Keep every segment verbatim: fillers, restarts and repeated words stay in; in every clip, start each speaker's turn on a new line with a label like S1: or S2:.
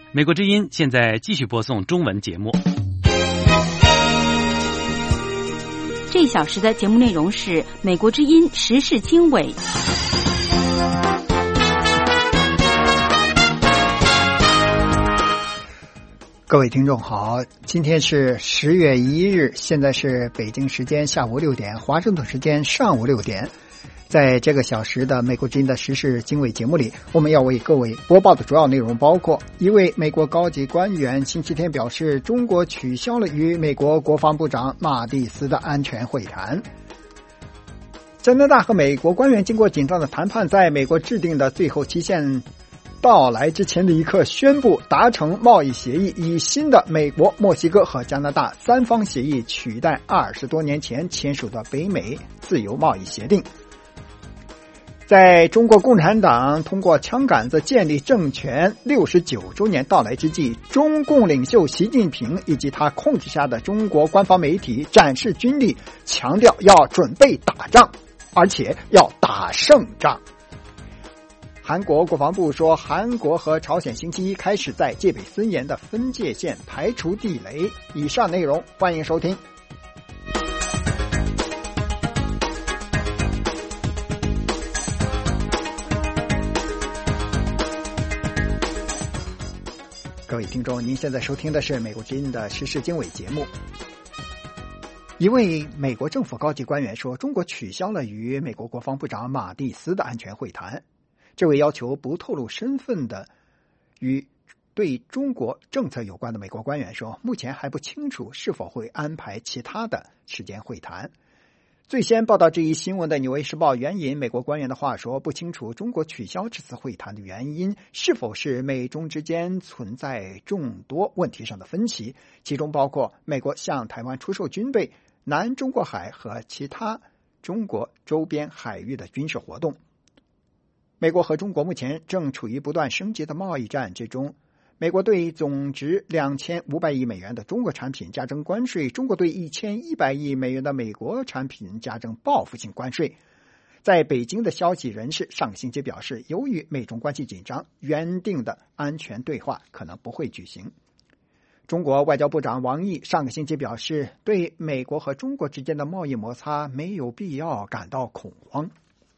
S1: 美国之音现在继续播送中文节目。
S2: 这一小时的节目内容是美国之音时事经纬。
S3: 各位听众好，今天是十月一日，现在是北京时间下午六点，华盛顿时间上午六点。在这个小时的美国之音的时事经纬节目里，我们要为各位播报的主要内容包括：一位美国高级官员星期天表示，中国取消了与美国国防部长马蒂斯的安全会谈；加拿大和美国官员经过紧张的谈判，在美国制定的最后期限到来之前的一刻宣布达成贸易协议，以新的美国、墨西哥和加拿大三方协议取代二十多年前签署的北美自由贸易协定。在中国共产党通过枪杆子建立政权六十九周年到来之际，中共领袖习近平以及他控制下的中国官方媒体展示军力，强调要准备打仗，而且要打胜仗。韩国国防部说，韩国和朝鲜星期一开始在戒备森严的分界线排除地雷。以上内容欢迎收听。各位听众，您现在收听的是美国之音的时事经纬节目。一位美国政府高级官员说，中国取消了与美国国防部长马蒂斯的安全会谈。这位要求不透露身份的与对中国政策有关的美国官员说，目前还不清楚是否会安排其他的时间会谈。最先报道这一新闻的《纽约时报》援引美国官员的话说，不清楚中国取消这次会谈的原因是否是美中之间存在众多问题上的分歧，其中包括美国向台湾出售军备、南中国海和其他中国周边海域的军事活动。美国和中国目前正处于不断升级的贸易战之中，美国对总值两千五百亿美元的中国产品加征关税，中国对一千一百亿美元的美国产品加征报复性关税。在北京的消息人士上个星期表示，由于美中关系紧张，原定的安全对话可能不会举行。中国外交部长王毅上个星期表示，对美国和中国之间的贸易摩擦没有必要感到恐慌。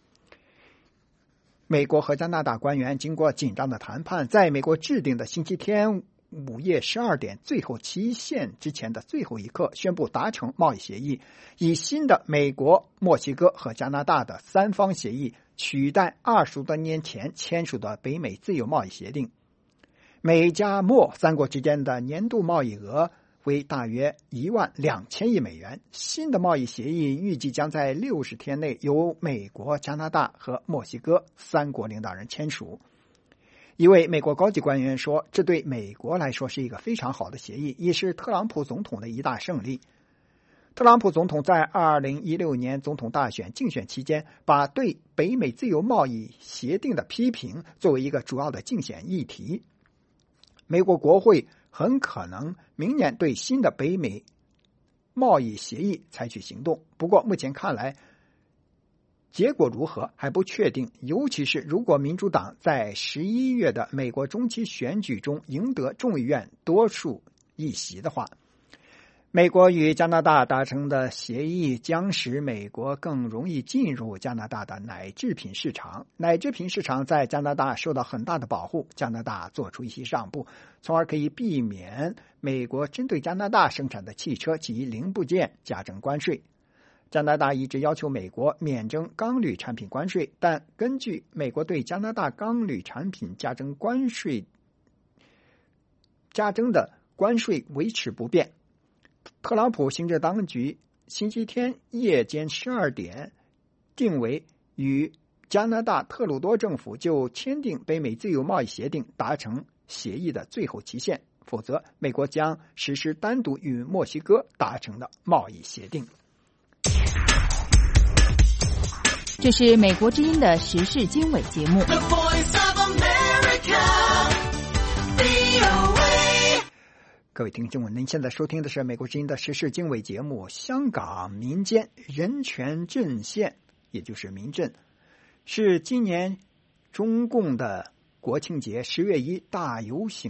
S3: 美国和加拿大官员经过紧张的谈判，在美国制定的星期天午夜十二点最后期限之前的最后一刻宣布达成贸易协议，以新的美国、墨西哥和加拿大的三方协议取代二十多年前签署的北美自由贸易协定。美加墨三国之间的年度贸易额为大约一万两千亿美元。新的贸易协议预计将在六十天内由美国、加拿大和墨西哥三国领导人签署。一位美国高级官员说，这对美国来说是一个非常好的协议，也是特朗普总统的一大胜利。特朗普总统在二零一六年总统大选竞选期间，把对北美自由贸易协定的批评作为一个主要的竞选议题。美国国会很可能明年对新的北美贸易协议采取行动，不过目前看来结果如何还不确定，尤其是如果民主党在十一月的美国中期选举中赢得众议院多数议席的话。美国与加拿大达成的协议将使美国更容易进入加拿大的奶制品市场。奶制品市场在加拿大受到很大的保护，加拿大做出一些让步，从而可以避免美国针对加拿大生产的汽车及零部件加征关税。加拿大一直要求美国免征钢铝产品关税，但根据美国对加拿大钢铝产品加征关税加征的关税维持不变。特朗普行政当局星期天夜间十二点定为与加拿大特鲁多政府就签订北美自由贸易协定达成协议的最后期限，否则美国将实施单独与墨西哥达成的贸易协定。
S2: 这是美国之音的时事经纬节目。
S3: 各位听众，您现在收听的是美国之音的时事经纬节目。香港民间人权阵线，也就是民阵，是今年中共的国庆节十月一大游行的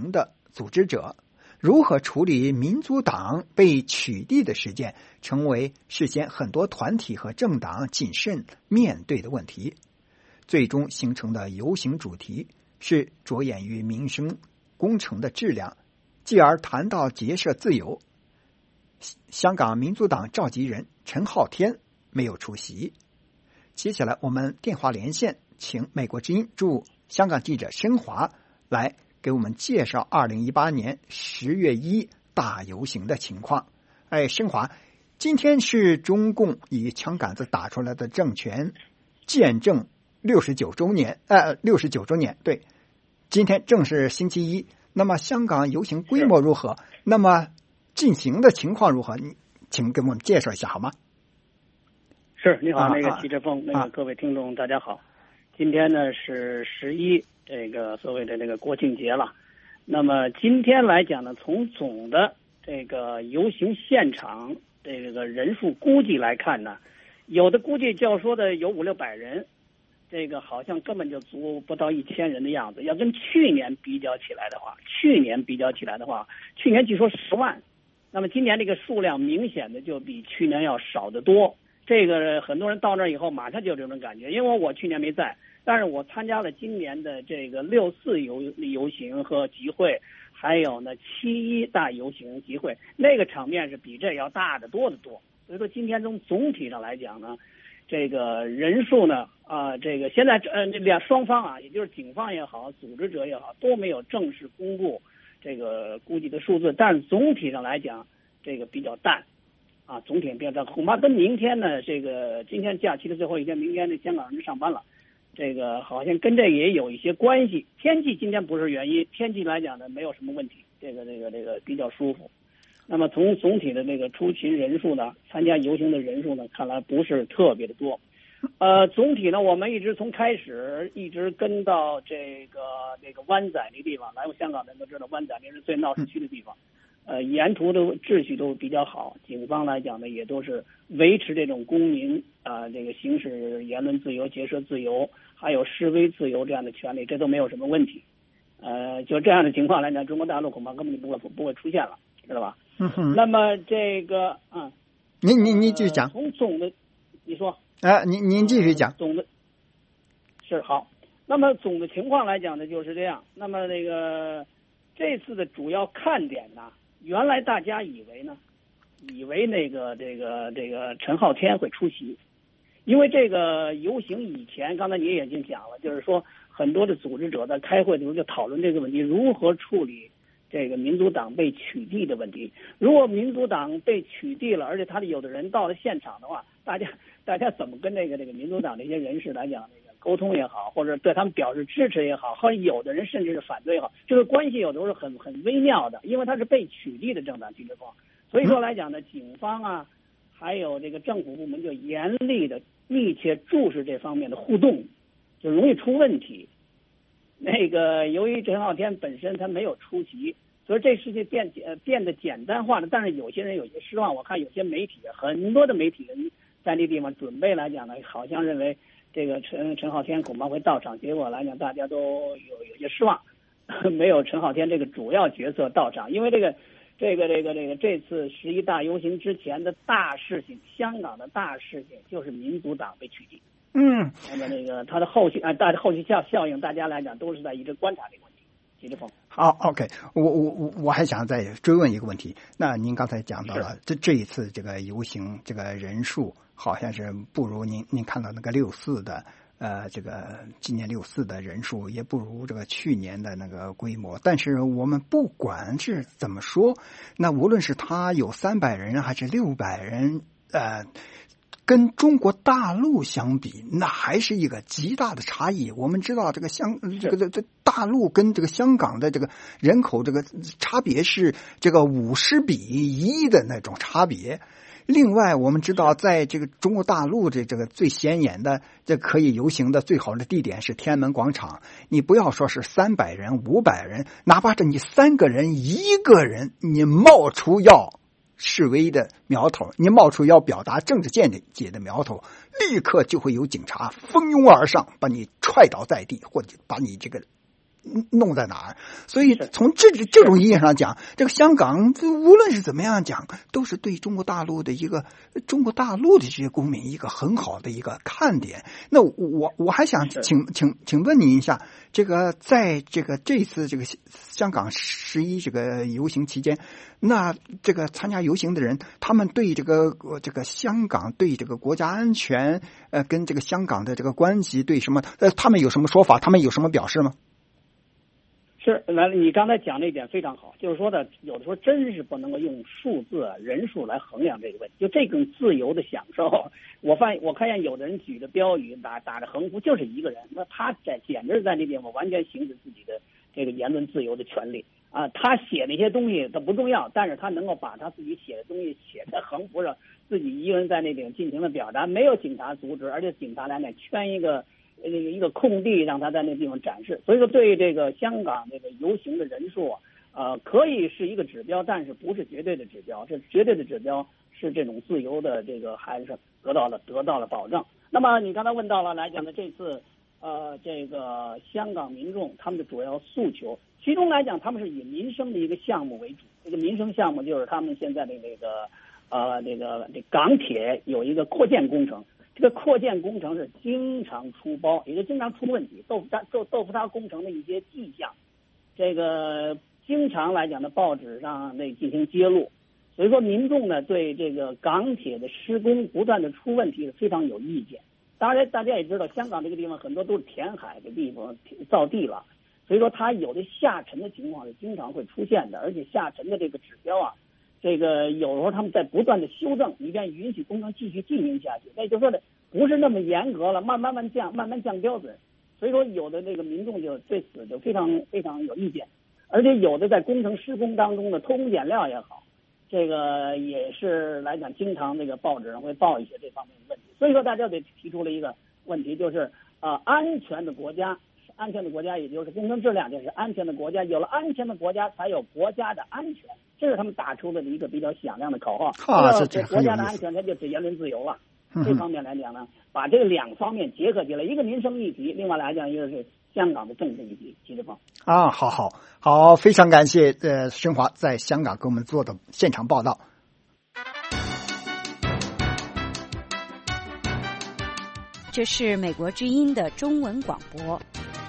S3: 组织者，如何处理民主党被取缔的事件，成为事先很多团体和政党谨慎面对的问题。最终形成的游行主题是着眼于民生工程的质量，继而谈到结社自由。香港民主党召集人陈浩天没有出席。接下来我们电话连线，请美国之音驻香港记者申华来给我们介绍二零一八年十月一大游行的情况。哎，申华，今天是中共以枪杆子打出来的政权见证六十九周年，呃，六十九周年，对，今天正是星期一。那么香港游行规模如何？那么进行的情况如何？你请给我们介绍一下好吗？
S4: 是，你好，
S3: 啊、
S4: 那个齐志峰，那个各位听众大家好。今天呢是十一，这个所谓的这个国庆节了。那么今天来讲呢，从总的这个游行现场这个人数估计来看呢，有的估计就要说的有五六百人，这个好像根本就足不到一千人的样子。要跟去年比较起来的话，去年比较起来的话，去年据说十万，那么今年这个数量明显的就比去年要少得多。这个很多人到那以后马上就有这种感觉，因为我去年没在，但是我参加了今年的这个六四游游行和集会，还有呢七一大游行集会，那个场面是比这要大得多得多。所以说今天从总体上来讲呢，这个人数呢啊、呃，这个现在呃两双方啊，也就是警方也好，组织者也好，都没有正式公布这个估计的数字，但是总体上来讲，这个比较淡。啊，总体比较淡，恐怕跟明天呢，这个今天假期的最后一天，明天的香港人上班了，这个好像跟这也有一些关系。天气今天不是原因，天气来讲呢没有什么问题，这个这个这个比较舒服。那么从总体的这个出勤人数呢，参加游行的人数呢，看来不是特别的多。呃，总体呢，我们一直从开始一直跟到这个这个湾仔那地方，来过香港的人都知道，湾仔那是最闹市区的地方。呃，沿途的秩序都比较好，警方来讲呢，也都是维持这种公民啊、呃，这个行使言论自由、结社自由，还有示威自由这样的权利，这都没有什么问题。呃，就这样的情况来讲，中国大陆恐怕根本就不会不会出现了，知道吧？
S3: 嗯哼。
S4: 那么这个啊，
S3: 您您您继续讲。
S4: 呃、从总的，你说。
S3: 啊、呃，您您继续讲。
S4: 总的是好。那么总的情况来讲呢，就是这样。那么那个这次的主要看点呢？原来大家以为呢，以为那个这个这个陈浩天会出席，因为这个游行以前，刚才你也已经讲了，就是说很多的组织者在开会的时候就讨论这个问题，如何处理这个民主党被取缔的问题。如果民主党被取缔了，而且他的有的人到了现场的话，大家大家怎么跟这个这个民主党这些人士来讲那个沟通也好，或者对他们表示支持也好，或者有的人甚至是反对也好，这个关系有的时候是很很微妙的，因为他是被取缔的政党机制方。所以说来讲呢，警方啊，还有这个政府部门就严厉的密切注视这方面的互动，就容易出问题。那个由于陈浩天本身他没有出席，所以这事情变呃变得简单化了。但是有些人有些失望，我看有些媒体很多的媒体人在那地方准备来讲呢，好像认为这个陈陈浩天恐怕会到场，结果来讲大家都有有些失望，没有陈浩天这个主要角色到场，因为这个这个这个这个这次十一大游行之前的大事情，香港的大事情就是民主党被取缔。
S3: 嗯，
S4: 那么那个它的后续啊，大的后续效效应，大家来讲都是在一直观察这个问题。徐志峰，
S3: 好 ，OK， 我我我我还想再追问一个问题。那您刚才讲到了，这这一次这个游行这个人数好像是不如您您看到那个六四的呃这个今年六四的人数，也不如这个去年的那个规模。但是我们不管是怎么说，那无论是他有三百人还是六百人，呃。跟中国大陆相比，那还是一个极大的差异。我们知道，这个香，这个这这大陆跟这个香港的这个人口这个差别是这个五十比一的那种差别。另外，我们知道，在这个中国大陆这这个最显眼的、这可以游行的最好的地点是天安门广场。你不要说是三百人、五百人，哪怕是你三个人、一个人，你冒出要示威的苗头，你冒出要表达政治见解的苗头，立刻就会有警察蜂拥而上，把你踹倒在地，或者把你这个弄在哪儿。所以从这这种意义上讲，这个香港无论是怎么样讲，都是对中国大陆的一个中国大陆的这些公民一个很好的一个看点。那我我还想请请请问您一下，这个在这个这次这个香港十一这个游行期间，那这个参加游行的人，他们对这个这个香港对这个国家安全呃跟这个香港的这个关系对什么呃他们有什么说法？他们有什么表示吗？
S4: 是，那你刚才讲那一点非常好，就是说的有的时候真是不能够用数字人数来衡量这个问题，就这种自由的享受。我发现我看见有的人举着标语打打着横幅，就是一个人，那他在简直是在那地方完全行使自己的这个言论自由的权利啊。他写那些东西他不重要，但是他能够把他自己写的东西写在横幅上，自己一个人在那里尽情的表达，没有警察阻止，而且警察来那圈一个那个一个空地让他在那地方展示。所以说对这个香港这个游行的人数呃可以是一个指标，但是不是绝对的指标，这绝对的指标是这种自由的这个还是得到了得到了保障。那么你刚才问到了来讲的这次呃这个香港民众他们的主要诉求，其中来讲他们是以民生的一个项目为主，这个民生项目就是他们现在的那个呃这个这港铁有一个扩建工程，这个扩建工程是经常出包，也就经常出问题，豆腐渣豆豆腐渣工程的一些迹象，这个经常来讲的报纸上那进行揭露。所以说民众呢对这个港铁的施工不断的出问题是非常有意见。当然大家也知道，香港这个地方很多都是填海的地方，造地了，所以说它有的下沉的情况是经常会出现的，而且下沉的这个指标啊，这个有时候他们在不断的修正，以便允许工程继续进行下去。那就是说的不是那么严格了，慢慢慢降，慢慢降标准。所以说有的这个民众就对此就非常非常有意见，而且有的在工程施工当中的偷工减料也好，这个也是来讲经常这个报纸上会报一些这方面的问题。所以说大家得提出了一个问题，就是呃安全的国家，安全的国家也就是工程质量就是安全的国家，有了安全的国家才有国家的安全，这是他们打出的一个比较响亮的口号。
S3: 啊，这这
S4: 国家的安全它就指言论自由了。
S3: 嗯、
S4: 这方面来讲呢，把这个两方面结合起来，一个民生议题，另外来讲一个是香港的政治议题，齐志峰。
S3: 啊，好好好，非常感谢呃申华在香港给我们做的现场报道。
S2: 这是美国之音的中文广播。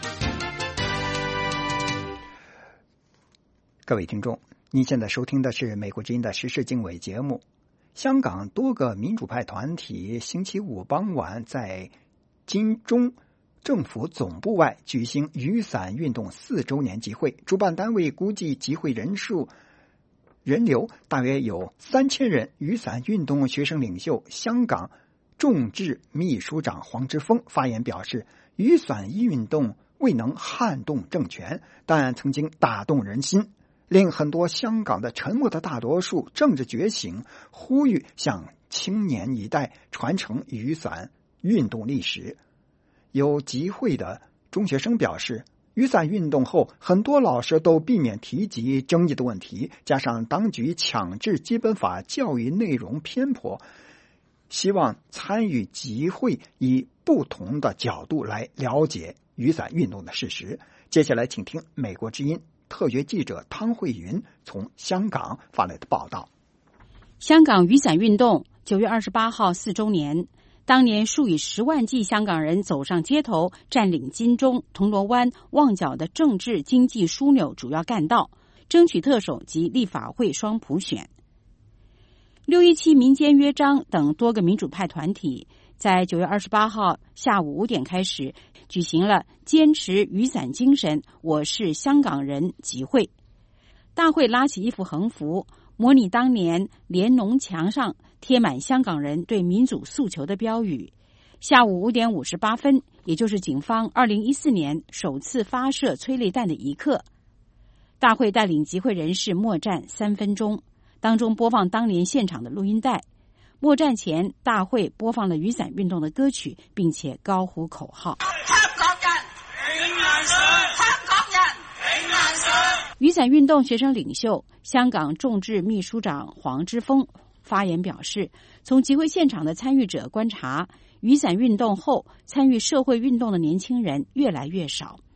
S3: 各位听众，您现在收听的是美国之音的时事经纬节目。香港多个民主派团体星期五傍晚在金钟政府总部外举行雨伞运动四周年集会，主办单位估计集会人数人流大约有三千人。雨伞运动学生领袖香港众志秘书长黄之锋发言表示，雨伞运动未能撼动政权，但曾经打动人心，令很多香港的沉默的大多数政治觉醒，呼吁向青年一代传承雨伞运动历史。有集会的中学生表示，雨伞运动后很多老师都避免提及争议的问题，加上当局强制基本法教育内容偏颇，希望参与集会以不同的角度来了解雨伞运动的事实。接下来请听美国之音特约记者汤慧云从香港发来的报道。
S2: 香港雨伞运动九月二十八号四周年，当年数以十万计香港人走上街头，占领金钟、铜锣湾、旺角的政治经济枢纽主要干道，争取特首及立法会双普选。六一七民间约章等多个民主派团体在九月二十八号下午五点开始举行了坚持雨伞精神，我是香港人集会。大会拉起一幅横幅，模拟当年联农墙上贴满香港人对民主诉求的标语。下午五点五十八分，也就是警方二零一四年首次发射催泪弹的一刻，大会带领集会人士默战三分钟，当中播放当年现场的录音带。默战前，大会播放了雨伞运动的歌曲，并且高呼口号。香港人永難上，香港人永難上。雨伞运动学生领袖香港众志秘书长黄之锋发言表示，从集会现场的参与者观察，雨伞运动后参与社会运动的年轻人越来越少。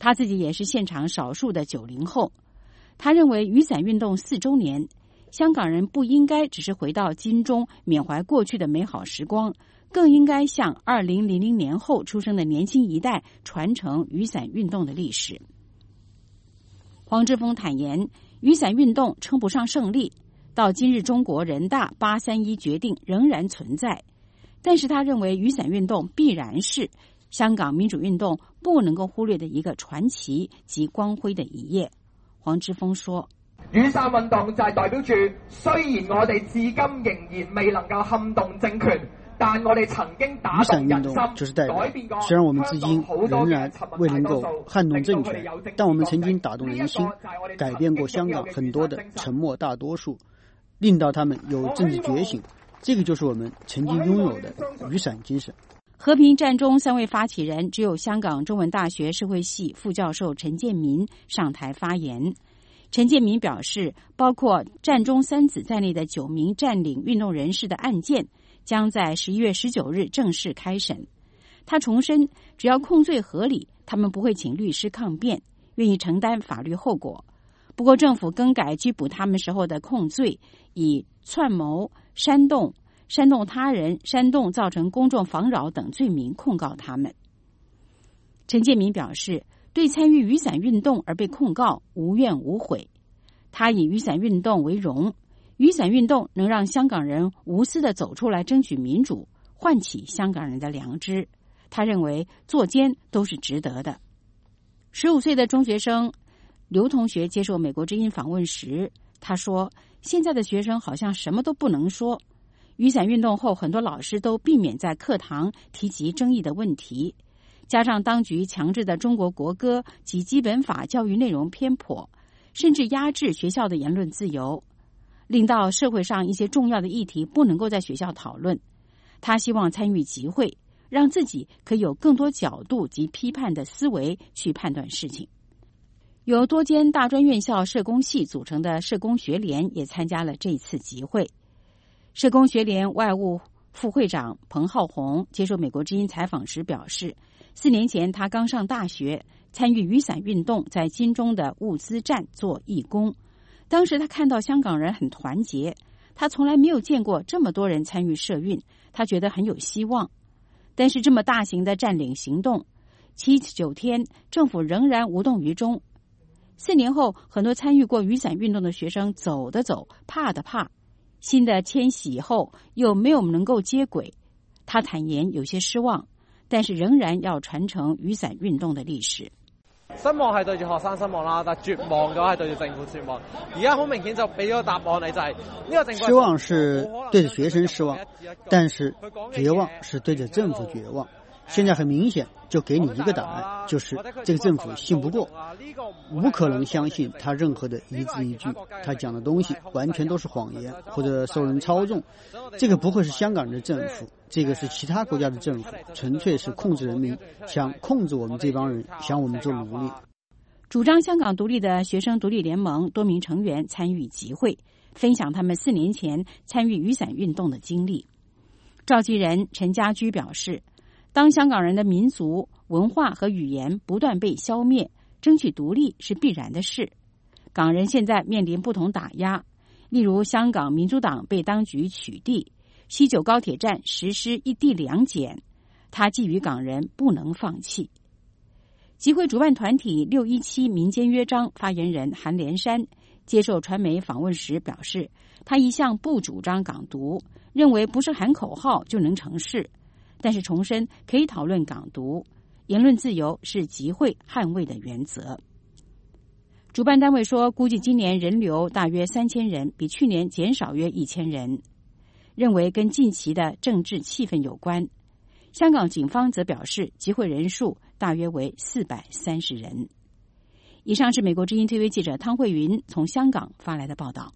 S2: 他自己也是现场少数的九零后。他认为雨伞运动四周年，香港人不应该只是回到金钟缅怀过去的美好时光，更应该向二零零零年后出生的年轻一代传承雨伞运动的历史。黄之锋坦言，雨伞运动称不上胜利，到今日中国人大八三一决定仍然存在，但是他认为雨伞運動必然是香港民主運動不能夠忽略的一個傳奇及光輝的一頁。黃之鋒說，
S5: 雨傘運動就係代表住，雖然我哋至今仍然未能夠撼動政權，但我哋曾經打動人心，
S6: 就是代表，雖然我們至今仍然未能夠撼動政權，但我們曾經打動人心，改變過香港很多的沉默大多數，令到他們有政治覺醒，這個就是我們曾經擁有的雨傘精神。
S2: 和平戰中三位發起人，只有香港中文大學社會系副教授陳建民上台發言。陳建民表示，包括佔中三子在內的九名佔領運動人士的案件將在十一月十九日正式開審。他重申，只要控罪合理，他們不會請律師抗辯，願意承擔法律後果。不過政府更改拘捕他們時候的控罪，以串謀、煽動、煽動他人、煽動造成公眾妨擾等罪名控告他們。陳建民表示，對參與雨傘運動而被控告無怨無悔。他以雨傘運動為榮，雨傘運動能讓香港人無私地走出來爭取民主，喚起香港人的良知。他認為作奸都是值得的。十五歲的中學生劉同學接受美國之音訪問時，他說，現在的學生好像什麼都不能說。雨傘運動後，很多老師都避免在課堂提及爭議的問題，加上當局強制的中國國歌及基本法教育內容偏頗，甚至壓制學校的言論自由，令到社會上一些重要的議題不能夠在學校討論。他希望參與集會，讓自己可以有更多角度及批判的思維去判斷事情。由多間大專院校社工系組成的社工學聯也參加了這次集會。社工學聯外務副會長彭浩宏接受美國之音採訪時表示，四年前他剛上大學，參與雨傘運動，在金鐘的物資站做義工。當時他看到香港人很團結，他從來沒有見過這麼多人參與社運，他覺得很有希望。但是這麼大型的佔領行動，七九天政府仍然無動於衷。四年後，很多參與過雨傘運動的學生走的走，怕的怕，新的遷徙後又沒有能夠接軌。他坦言有些失望，但是仍然要傳承雨傘運動的歷史。
S7: 失望係對住學生失望啦，但絕望嘅話係對住政府絕望。而家好明顯就俾咗個答案你，就係呢個政府
S6: 失望是對着學生失望，但是絕望是對着政府絕望。現在很明顯就給你一個答案，就是這個政府信不過，無可能相信他任何的一字一句，他講的東西完全都是謊言或者受人操縱。這個不會是香港人的政府，這個是其他國家的政府，純粹是控制人民，想控制我們這幫人，想我們做奴隸。
S2: 主張香港獨立的學生獨立聯盟多名成員參與集會，分享他們四年前參與雨傘運動的經歷。召集人陳家駒表示，當香港人的民族文化和語言不斷被消滅，爭取獨立是必然的事。港人現在面臨不同打壓，例如香港民主黨被當局取締，西九高鐵站實施一地兩檢，他寄予港人不能放棄。集會主辦團體六一七民間約章發言人韓連山接受傳媒訪問時表示，他一向不主張港獨，認為不是喊口號就能成事，但是重申可以討論港獨，言論自由是集會捍衛的原則。主辦單位說，估計今年人流大約三千人，比去年減少約一千人，認為跟近期的政治氣氛有關。香港警方則表示，集會人數大約為四百三十人。以上是美國之音 T V 記者湯慧雲從香港發來的報道。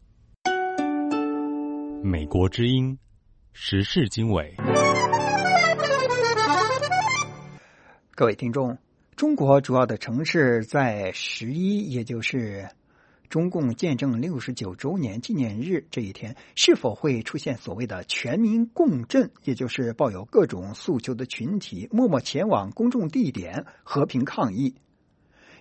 S1: 美國之音時事經緯。
S3: 各位聽眾，中國主要的城市在十一，也就是中共建政六十九周年紀念日這一天，是否會出現所謂的全民共振，也就是抱有各種訴求的群體默默前往公眾地點和平抗議？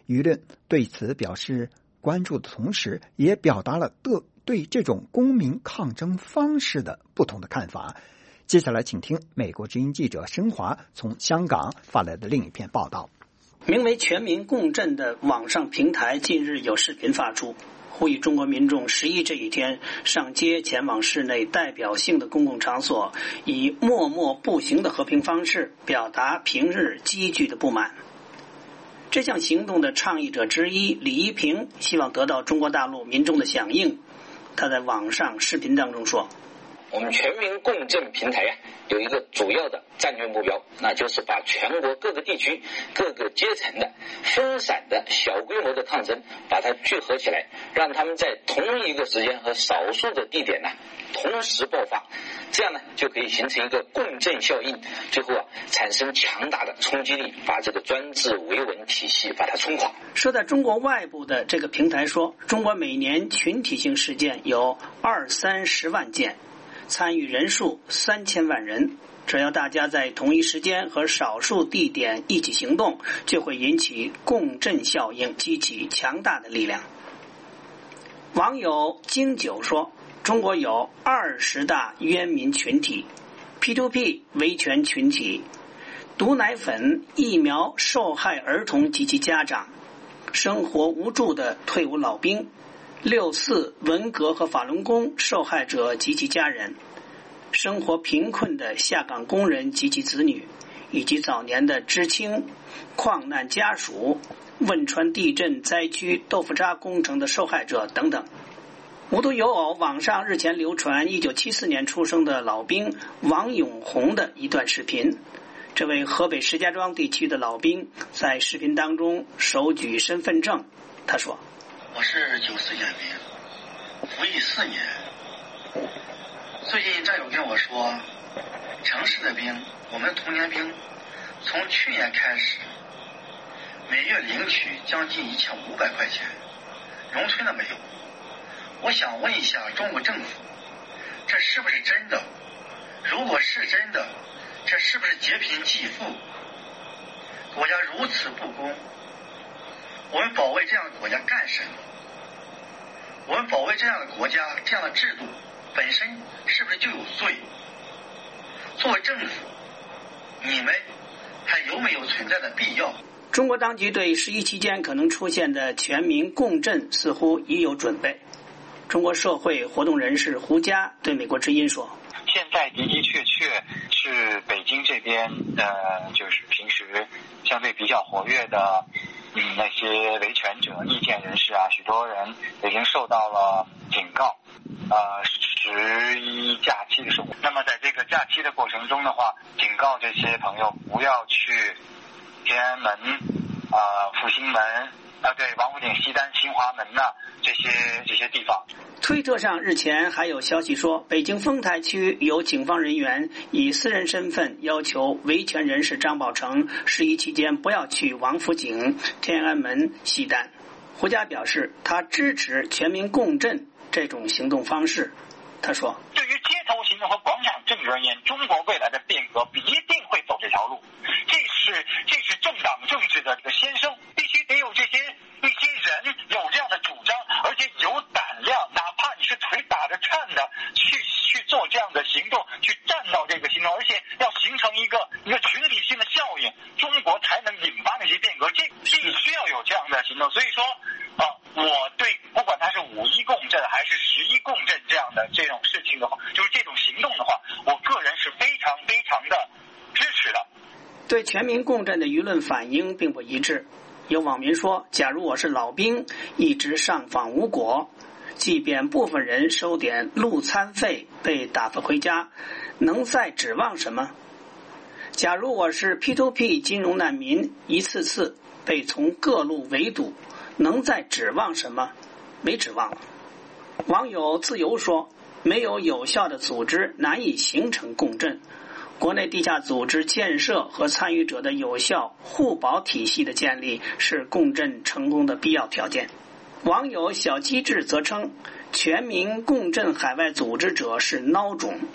S3: 舆论对此表示关注的同时，也表达了对这种公民抗争方式的不同的看法。接下来请听美国之音记者申华从香港发来的另一篇报道。
S8: 名为全民共振的网上平台近日有视频发出，呼吁中国民众十一这一天上街前往市内代表性的公共场所，以默默步行的和平方式表达平日积聚的不满。这项行动的倡议者之一李一平希望得到中国大陆民众的响应。他在网上视频当中说，
S9: 我们全民共振平台啊，有一个主要的战略目标，那就是把全国各个地区、各个阶层的分散的小规模的抗争，把它聚合起来，让他们在同一个时间和少数的地点呢同时爆发，这样呢就可以形成一个共振效应，最后啊产生强大的冲击力，把这个专制维稳体系把它冲垮。
S8: 说在中国外部的这个平台说，中国每年群体性事件有二三十万件，参与人数三千万人，只要大家在同一时间和少数地点一起行动，就会引起共振效应，激起强大的力量。网友经久说，中国有二十大冤民群体， P to P 维权群体，毒奶粉疫苗受害儿童及其家长，生活无助的退伍老兵，六四文革和法轮功受害者及其家人，生活贫困的下岗工人及其子女，以及早年的知青、矿难家属、汶川地震灾区豆腐渣工程的受害者等等。无独有偶，网上日前流传一九七四年出生的老兵王永红的一段视频。这位河北石家庄地区的老兵在视频当中手举身份证，他说，
S10: 我是九四年兵，服役四年。最近战友跟我说，城市的兵，我们童年兵，从去年开始，每月领取将近一千五百块钱，农村的没有。我想问一下中国政府，这是不是真的？如果是真的，这是不是劫贫济富？国家如此不公，我们保卫这样的国家干什么？我们保卫这样的国家，这样的制度本身是不是就有罪？作为政府，你们还有没有存在的必要？
S8: 中国当局对十一期间可能出现的全民共振似乎已有准备。中国社会活动人士胡佳对美国之音说，
S11: 现在的的确确是北京这边呃，就是平时相对比较活跃的嗯那些维权者、意见人士啊，许多人已经受到了警告。呃，十一假期的时候，那么在这个假期的过程中的话，警告这些朋友不要去天安门、呃复兴门啊，对，王府井、西单、新华门呐、啊，这些这些地方。
S8: 推特上日前还有消息说，北京丰台区有警方人员以私人身份要求维权人士张宝成十一期间不要去王府井、天安门、西单。胡佳表示，他支持全民共振这种行动方式。他说，
S11: 对于街头行动和广场政治而言，中国未来的变革一定会走这条路，这是这是政党政治的这个先声，必须得有这些一些人有这样的主张，而且有胆量，哪怕你是腿打着颤的去去做这样的行动，去站到这个行动，而且要形成一个一个群体性的效应，中国才能引发那些变革，这必须要有这样的行动。所以说啊，我对不管它是五一共振还是十一共振这样的这种事情的话，就是这种行动的话，我个人是非常非常的支持的。
S8: 对全民共振的舆论反应并不一致。有网民说，假如我是老兵，一直上访无果，即便部分人收点路餐费被打发回家，能再指望什么？假如我是 P to P 金融难民，一次次被从各路围堵，能再指望什么？没指望了。网友自由说，没有有效的组织难以形成共振，国内地下组织建设和参与者的有效互保体系的建立是共振成功的必要条件。网友小机智则称，全民共振海外组织者是孬种，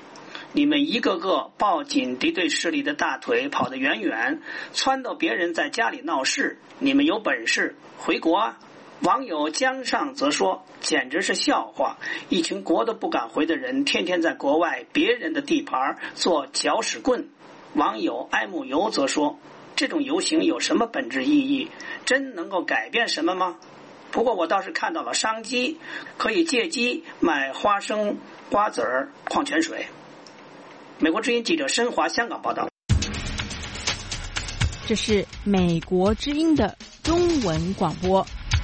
S8: 你们一个个抱紧敌对势力的大腿，跑得远远，撺掇别人在家里闹事。你们有本事回国啊！网友江上则说，简直是笑话，一群国都不敢回的人，天天在国外别人的地盘做搅屎棍。网友爱慕游则说，这种游行有什么本质意义？真能够改变什么吗？不过我倒是看到了商机，可以借机买花生、瓜子儿、矿泉水。美国之音记者申华香港报道。
S2: 这是美国之音的中文广播。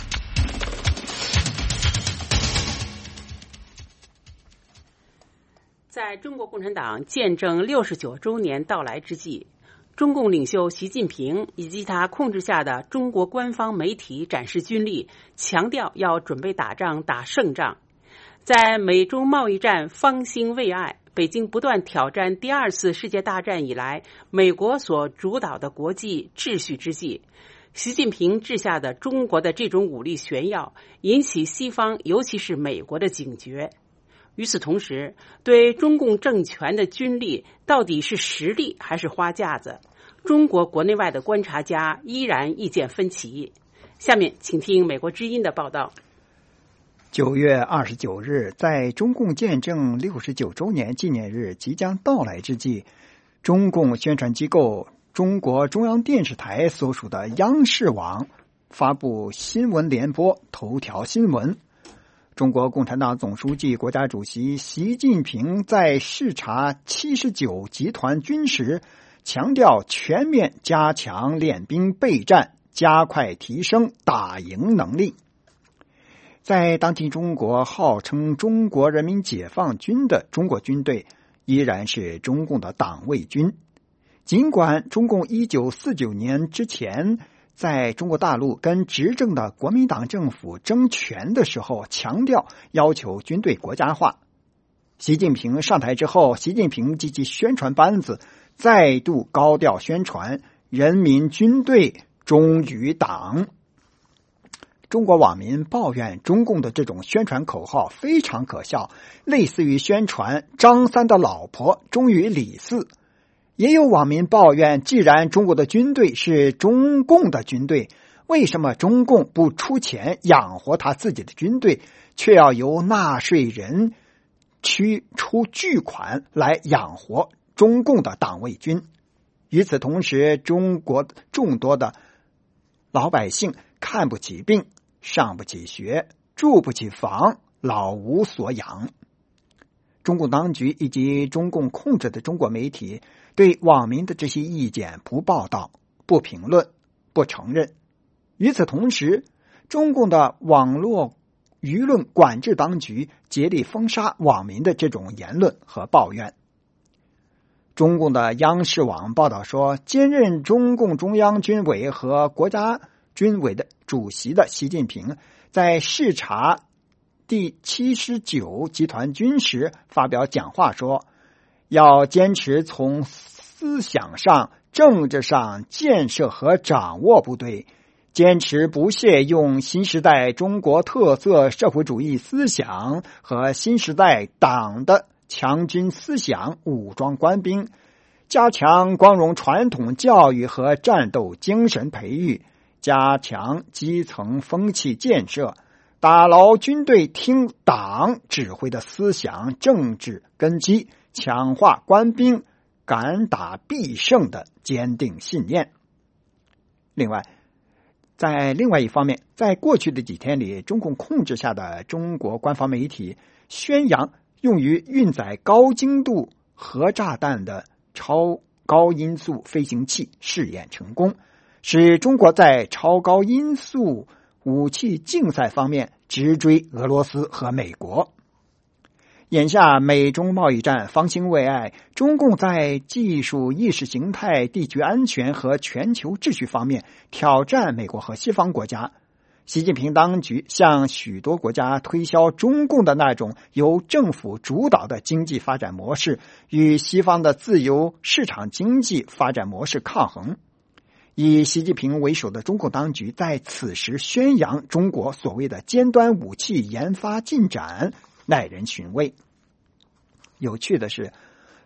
S2: 在中国共产党建政六十九周年到来之际，中共领袖习近平以及他控制下的中国官方媒体展示军力，强调要准备打仗打胜仗。在美中贸易战方兴未艾，北京不断挑战第二次世界大战以来美国所主导的国际秩序之际，习近平治下的中国的这种武力炫耀引起西方尤其是美国的警觉。与此同时，对中共政权的军力到底是实力还是花架子，中国国内外的观察家依然意见分歧。下面请听美国之音的报道。
S3: 九月二十九日，在中共建政六十九周年纪念日即将到来之际，中共宣传机构中国中央电视台所属的央视网发布新闻联播头条新闻。中国共产党总书记、国家主席习近平在视察七十九集团军时，强调全面加强练兵备战，加快提升打赢能力。在当今中国，号称中国人民解放军的中国军队依然是中共的党卫军。尽管中共一九四九年之前在中国大陆跟执政的国民党政府争权的时候强调要求军队国家化，习近平上台之后，习近平及其宣传班子再度高调宣传人民军队忠于党。中国网民抱怨中共的这种宣传口号非常可笑，类似于宣传张三的老婆忠于李四。也有网民抱怨，既然中国的军队是中共的军队，为什么中共不出钱养活他自己的军队，却要由纳税人去出巨款来养活中共的党卫军？与此同时，中国众多的老百姓看不起病，上不起学，住不起房，老无所养。中共当局以及中共控制的中国媒体对网民的这些意见不报道、不评论、不承认。与此同时，中共的网络舆论管制当局竭力封杀网民的这种言论和抱怨。中共的央视网报道说，兼任中共中央军委和国家军委的主席的习近平在视察第七十九集团军时发表讲话说，要坚持从思想上、政治上建设和掌握部队，坚持不懈用新时代中国特色社会主义思想和新时代党的强军思想武装官兵，加强光荣传统教育和战斗精神培育，加强基层风气建设，打牢军队听党指挥的思想政治根基，强化官兵敢打必胜的坚定信念。另外，在另外一方面，在过去的几天里，中共控制下的中国官方媒体宣扬用于运载高精度核炸弹的超高音速飞行器试验成功，使中国在超高音速武器竞赛方面直追俄罗斯和美国。眼下美中贸易战方兴未艾，中共在技术、意识形态、地区安全和全球秩序方面挑战美国和西方国家。习近平当局向许多国家推销中共的那种由政府主导的经济发展模式，与西方的自由市场经济发展模式抗衡。以习近平为首的中共当局在此时宣扬中国所谓的尖端武器研发进展，耐人寻味。有趣的是，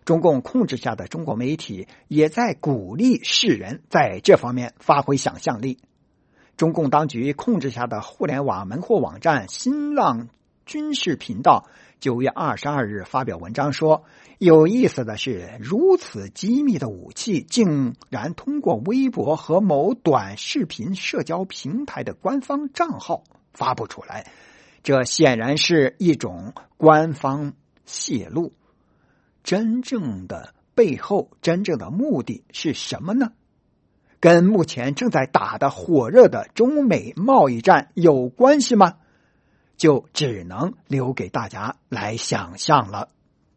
S3: 中共控制下的中国媒体也在鼓励世人在这方面发挥想象力。中共当局控制下的互联网门户网站新浪军事频道九月二十二日发表文章说，有意思的是，如此机密的武器竟然通过微博和某短视频社交平台的官方账号发布出来，这显然是一种官方泄露。真正的背后，真正的目的是什么呢？跟目前正在打得火热的中美贸易战有关系吗？就只能留给大家来想象了。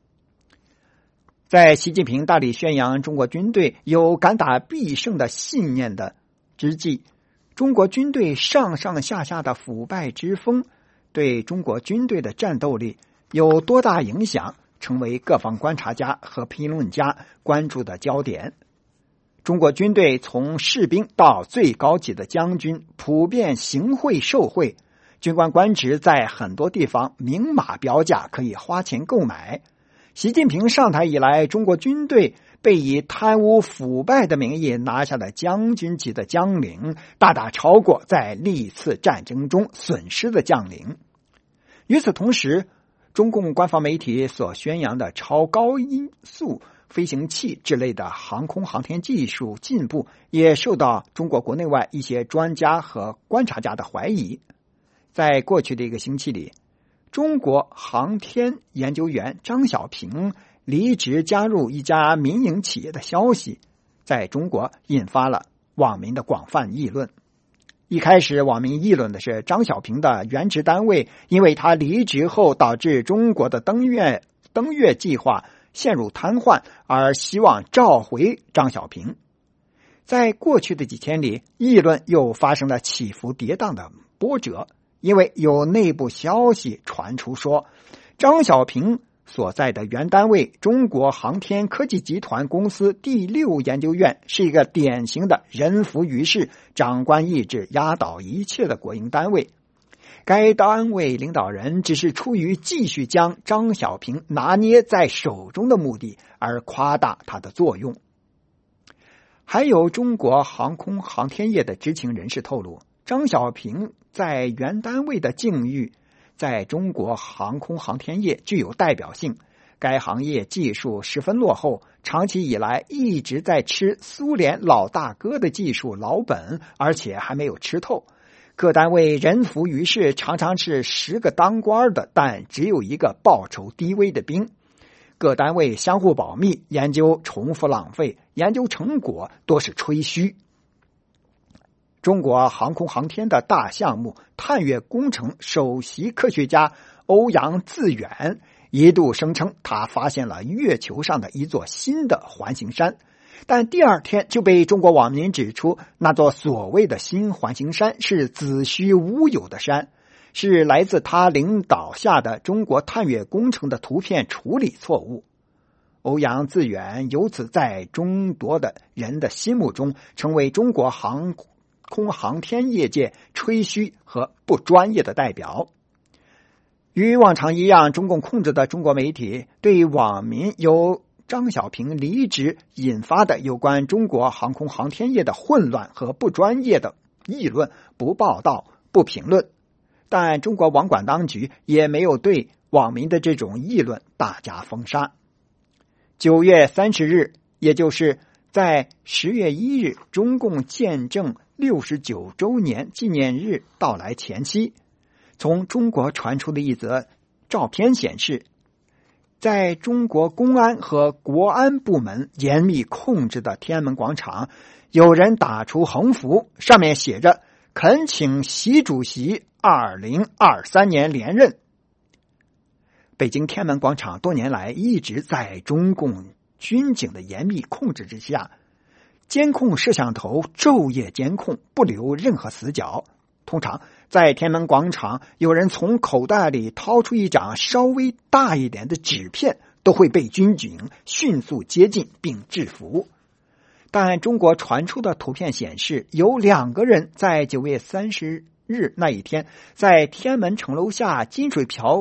S3: 在习近平大力宣扬中国军队有敢打必胜的信念的之际，中国军队上上下下的腐败之风对中国军队的战斗力有多大影响，成为各方观察家和评论家关注的焦点。中国军队从士兵到最高级的将军普遍行贿受贿，军官官职在很多地方明码标价，可以花钱购买。习近平上台以来，中国军队被以贪污腐败的名义拿下的将军级的将领，大大超过在历次战争中损失的将领。与此同时，中共官方媒体所宣扬的超高音速飞行器之类的航空航天技术进步，也受到中国国内外一些专家和观察家的怀疑。在过去的一个星期里，中国航天研究员张小平离职加入一家民营企业的消息，在中国引发了网民的广泛议论。一开始网民议论的是张小平的原职单位，因为他离职后导致中国的登月登月计划陷入瘫痪，而希望召回张小平。在过去的几天里，议论又发生了起伏跌宕的波折，因为有内部消息传出说，张小平所在的原单位中国航天科技集团公司第六研究院是一个典型的人浮于事、长官意志压倒一切的国营单位。该单位领导人只是出于继续将张小平拿捏在手中的目的而夸大他的作用。还有中国航空航天业的知情人士透露，张小平在原单位的境遇在中国航空航天业具有代表性，该行业技术十分落后，长期以来一直在吃苏联老大哥的技术老本，而且还没有吃透。各单位人浮于事，常常是十个当官的，但只有一个报酬低微的兵。各单位相互保密，研究重复浪费，研究成果多是吹嘘。中国航空航天的大项目探月工程首席科学家欧阳自远一度声称他发现了月球上的一座新的环形山，但第二天就被中国网民指出，那座所谓的新环形山是子虚乌有的山，是来自他领导下的中国探月工程的图片处理错误。欧阳自远由此在众多的人的心目中成为中国航空航天业界吹嘘和不专业的代表。与往常一样，中共控制的中国媒体对网民由张小平离职引发的有关中国航空航天业的混乱和不专业的议论不报道不评论，但中国网管当局也没有对网民的这种议论大加封杀。九月三十日，也就是在十月一日中共建政六十九周年纪念日到来前夕，从中国传出的一则照片显示，在中国公安和国安部门严密控制的天安门广场，有人打出横幅，上面写着恳请习主席二零二三年连任。北京天安门广场多年来一直在中共军警的严密控制之下，监控摄像头昼夜监控，不留任何死角。通常在天安门广场，有人从口袋里掏出一张稍微大一点的纸片，都会被军警迅速接近并制服。但中国传出的图片显示，有两个人在九月三十日那一天，在天安门城楼下金水桥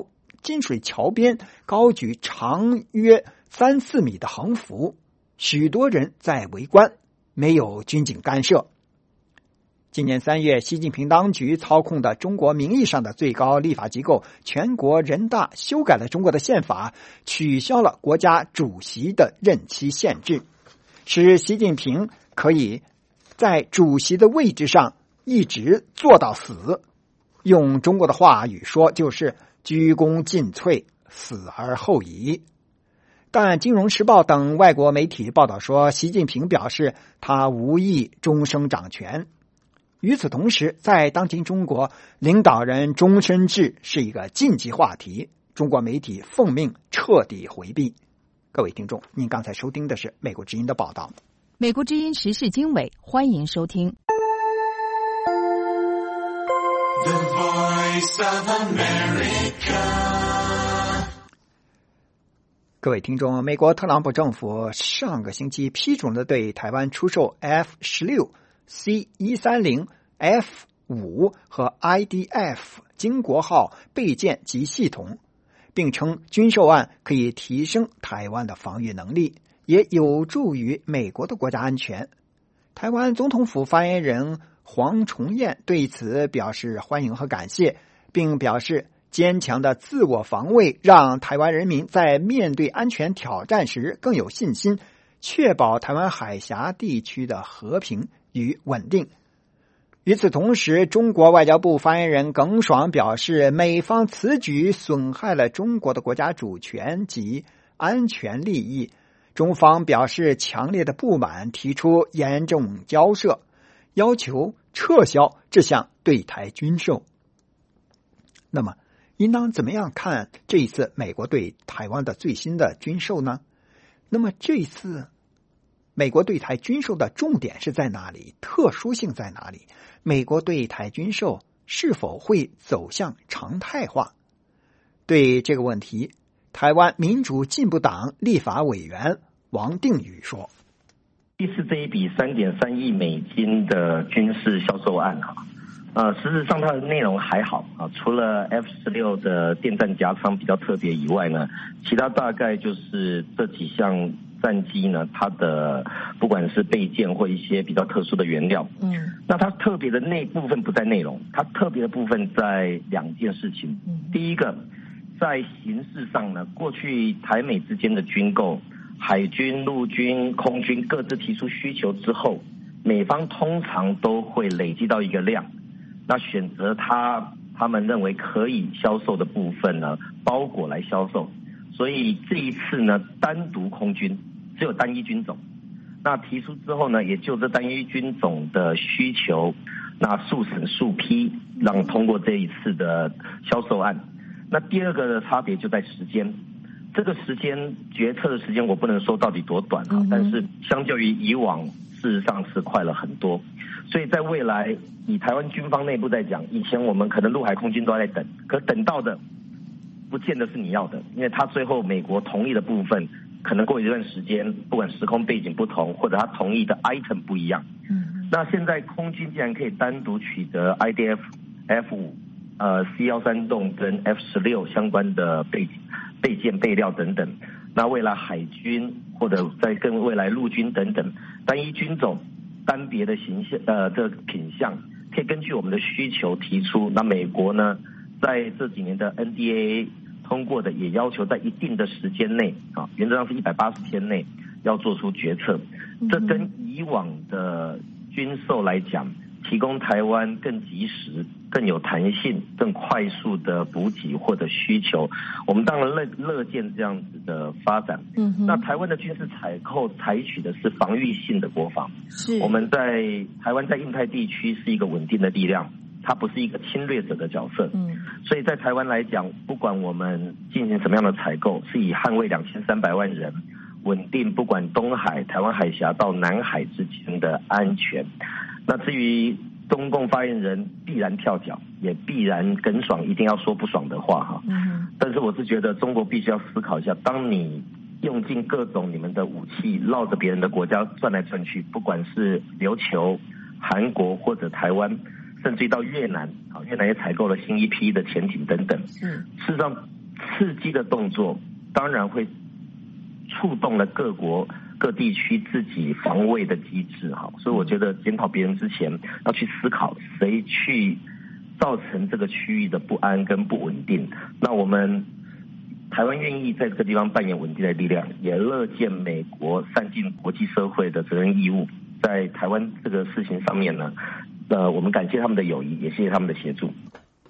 S3: 金水桥边高举长约三四米的横幅，许多人在围观，没有军警干涉。今年三月，习近平当局操控的中国名义上的最高立法机构全国人大修改了中国的宪法，取消了国家主席的任期限制，使习近平可以在主席的位置上一直做到死。用中国的话语说，就是鞠躬尽瘁，死而后已。但《金融时报》等外国媒体报道说，习近平表示他无意终生掌权。与此同时，在当今中国，领导人终身制是一个禁忌话题，中国媒体奉命彻底回避。各位听众，您刚才收听的是美国之音的报道。
S12: 美国之音时事经纬，欢迎收听。
S13: The Voice of America。
S3: 各位听众，美国特朗普政府上个星期批准了对台湾出售 F 十六、C 一三零、F 五和 I D F 经国号备件及系统，并称军售案可以提升台湾的防御能力，也有助于美国的国家安全。台湾总统府发言人黄崇彦对此表示欢迎和感谢，并表示坚强的自我防卫让台湾人民在面对安全挑战时更有信心，确保台湾海峡地区的和平与稳定。与此同时，中国外交部发言人耿爽表示，美方此举损害了中国的国家主权及安全利益，中方表示强烈的不满，提出严重交涉，要求撤销这项对台军售。那么应当怎么样看这一次美国对台湾的最新的军售呢？那么这一次美国对台军售的重点是在哪里？特殊性在哪里？美国对台军售是否会走向常态化？对这个问题，台湾民主进步党立法委员王定宇说，
S14: 第四这一笔 三点三亿美金的军事销售案哈，呃，实质上它的内容还好啊，除了 F 十六的电战夹舱比较特别以外呢，其他大概就是这几项战机呢，它的不管是备件或一些比较特殊的原料，嗯，那它特别的那部分不在内容，它特别的部分在两件事情。嗯、第一个，在形式上呢，过去台美之间的军购，海军、陆军、空军各自提出需求之后，美方通常都会累积到一个量。那选择他他们认为可以销售的部分呢，包裹来销售。所以这一次呢，单独空军只有单一军种。那提出之后呢，也就这单一军种的需求，那速审速批，让通过这一次的销售案。那第二个的差别就在时间。这个时间决策的时间我不能说到底多短啊，但是相较于以往，事实上是快了很多。所以在未来，以台湾军方内部在讲，以前我们可能陆海空军都在等，可等到的不见得是你要的，因为他最后美国同意的部分，可能过一段时间，不管时空背景不同，或者他同意的 item 不一样。嗯，那现在空军既然可以单独取得 I D F、F 五、呃 C 一三洞跟 F 十六相关的备备件备料等等，那未来海军或者在跟未来陆军等等单一军种单别的形象呃这个品项，可以根据我们的需求提出。那美国呢，在这几年的 N D A A 通过的，也要求在一定的时间内啊，原则上是一百八十天内要做出决策。这跟以往的军售来讲，提供台湾更及时、更有弹性、更快速的补给或者需求，我们当然乐乐见这样子的发展。嗯，那台湾的军事采购采取的是防御性的国防，是我们在台湾在印太地区是一个稳定的力量，它不是一个侵略者的角色。嗯，所以在台湾来讲，不管我们进行什么样的采购，是以捍卫两千三百万人稳定，不管东海、台湾海峡到南海之间的安全。那至于中共发言人必然跳脚，也必然耿爽一定要说不爽的话哈。嗯。但是我是觉得中国必须要思考一下，当你用尽各种你们的武器绕着别人的国家转来转去，不管是琉球、韩国或者台湾，甚至于到越南啊，越南也采购了新一批的潜艇等等。嗯。事实上， 刺激的动作，当然会触动了各国各地区自己防卫的机制哈，所以我觉得检讨别人之前要去思考谁去造成这个区域的不安跟不稳定。那我们台湾愿意在这个地方扮演稳定的力量，也乐见美国善尽国际社会的责任义务，在台湾这个事情上面呢，呃，我们感谢他们的友谊，也谢谢他们的协助。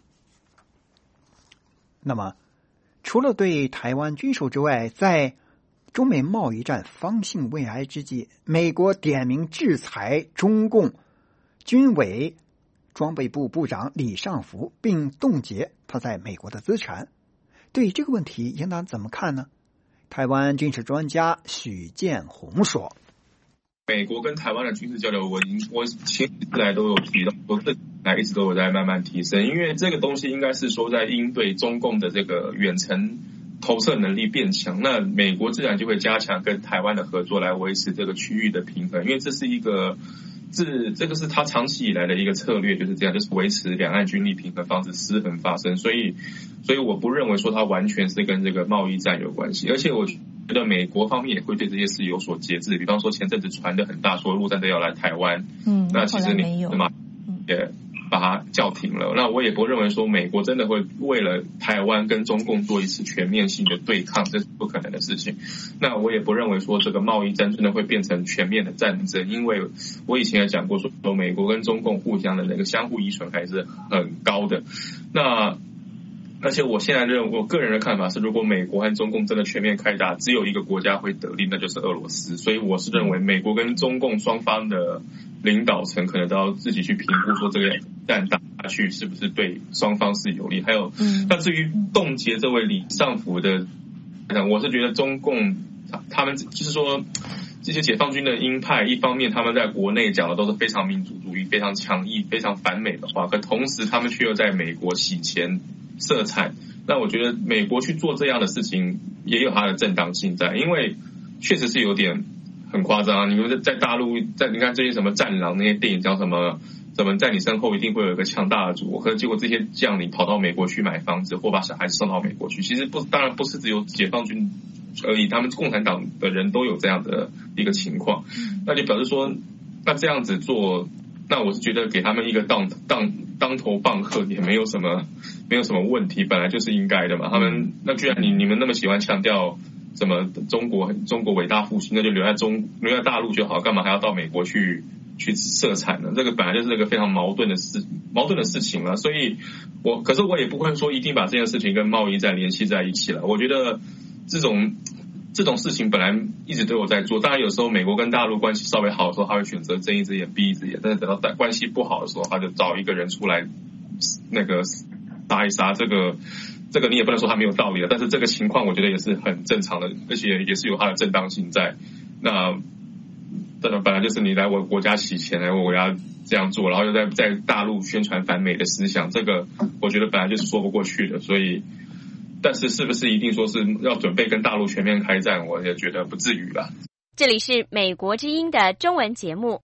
S3: 那么，除了对台湾军售之外，在中美贸易战方兴未艾之际，美国点名制裁中共军委装备部部长李尚福，并冻结他在美国的资产。对这个问题，应当怎么看呢？台湾军事专家许建宏说：“
S15: 美国跟台湾的军事交流，我我前几次来都有提到，我这来一直都有在慢慢提升，因为这个东西应该是说在应对中共的这个远程投射能力变强，那美国自然就会加强跟台湾的合作来维持这个区域的平衡，因为这是一个这这个是他长期以来的一个策略，就是这样，就是维持两岸军力平衡，防止失衡发生。所以，所以我不认为说它完全是跟这个贸易战有关系，而且我觉得美国方面也会对这些事有所节制。比方说前阵子传的很大，说陆战队要来台湾，嗯，那其实你什么也把它叫停了。那我也不认为说美国真的会为了台湾跟中共做一次全面性的对抗，这是不可能的事情。那我也不认为说这个贸易战真的会变成全面的战争，因为我以前也讲过说美国跟中共互相的那个相互依存还是很高的。那而且我现在认为，我个人的看法是，如果美国和中共真的全面开打，只有一个国家会得利，那就是俄罗斯。所以我是认为，美国跟中共双方的领导层可能都要自己去评估，说这个战打下去是不是对双方是有利。还有，那至于冻结这位李尚福的，我是觉得中共他们就是说，这些解放军的鹰派，一方面他们在国内讲的都是非常民主主义、非常强硬、非常反美的话，可同时他们却又在美国洗钱色彩，那我觉得美国去做这样的事情也有它的正当性在，因为确实是有点很夸张。你们在大陆，在你看这些什么战狼那些电影讲什么，怎么在你身后一定会有一个强大的主，可结果这些将领跑到美国去买房子，或把小孩子送到美国去。其实不，当然不是只有解放军而已，他们共产党的人都有这样的一个情况。那就表示说，那这样子做。那我是觉得给他们一个当当当头棒喝也没有什么没有什么问题，本来就是应该的嘛。他们那居然你你们那么喜欢强调什么中国中国伟大复兴，那就留在中留在大陆就好，干嘛还要到美国去去设产呢？这个本来就是一个非常矛盾的事矛盾的事情了。所以我可是我也不会说一定把这件事情跟贸易战联系在一起了。我觉得这种。这种事情本来一直都有在做，当然有时候美国跟大陆关系稍微好的时候，他会选择睁一只眼闭一只眼，但是等到关系不好的时候，他就找一个人出来那个杀一杀。这个这个你也不能说他没有道理了，但是这个情况我觉得也是很正常的，而且也是有它的正当性在。那这个本来就是你来我国家洗钱，来我国家这样做，然后又在在大陆宣传反美的思想，这个我觉得本来就是说不过去的，所以。但是是不是一定说是要准备跟大陆全面开战，我也觉得不至于吧。
S16: 这里是美国之音的中文节目。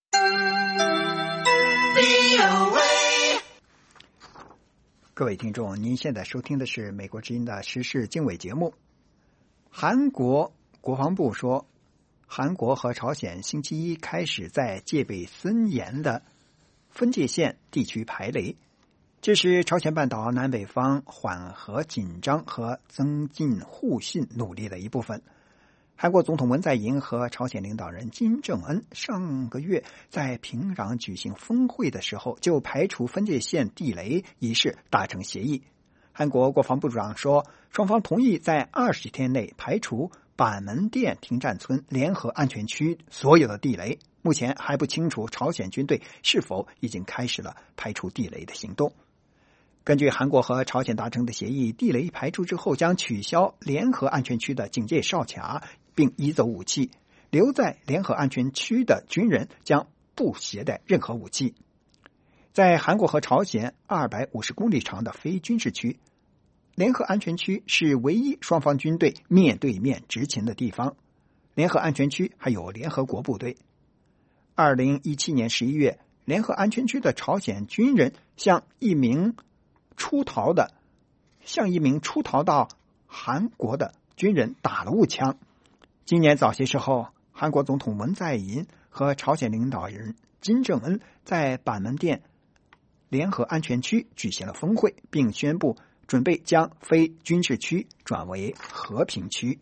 S3: 各位听众，您现在收听的是美国之音的时事经纬节目。韩国国防部说，韩国和朝鲜星期一开始在戒备森严的分界线地区排雷，这是朝鲜半岛南北方缓和紧张和增进互信努力的一部分。韩国总统文在寅和朝鲜领导人金正恩上个月在平壤举行峰会的时候，就排除分界线地雷一事达成协议。韩国国防部长说，双方同意在二十天内排除板门店停战村联合安全区所有的地雷。目前还不清楚朝鲜军队是否已经开始了排除地雷的行动。根据韩国和朝鲜达成的协议，地雷排除之后将取消联合安全区的警戒哨卡，并移走武器。留在联合安全区的军人将不携带任何武器。在韩国和朝鲜二百五十公里长的非军事区，联合安全区是唯一双方军队面对面执勤的地方。联合安全区还有联合国部队。二零一七年十一月，联合安全区的朝鲜军人向一名出逃的向一名出逃到韩国的军人打了误枪。今年早些时候，韩国总统文在寅和朝鲜领导人金正恩在板门店联合安全区举行了峰会，并宣布准备将非军事区转为和平区。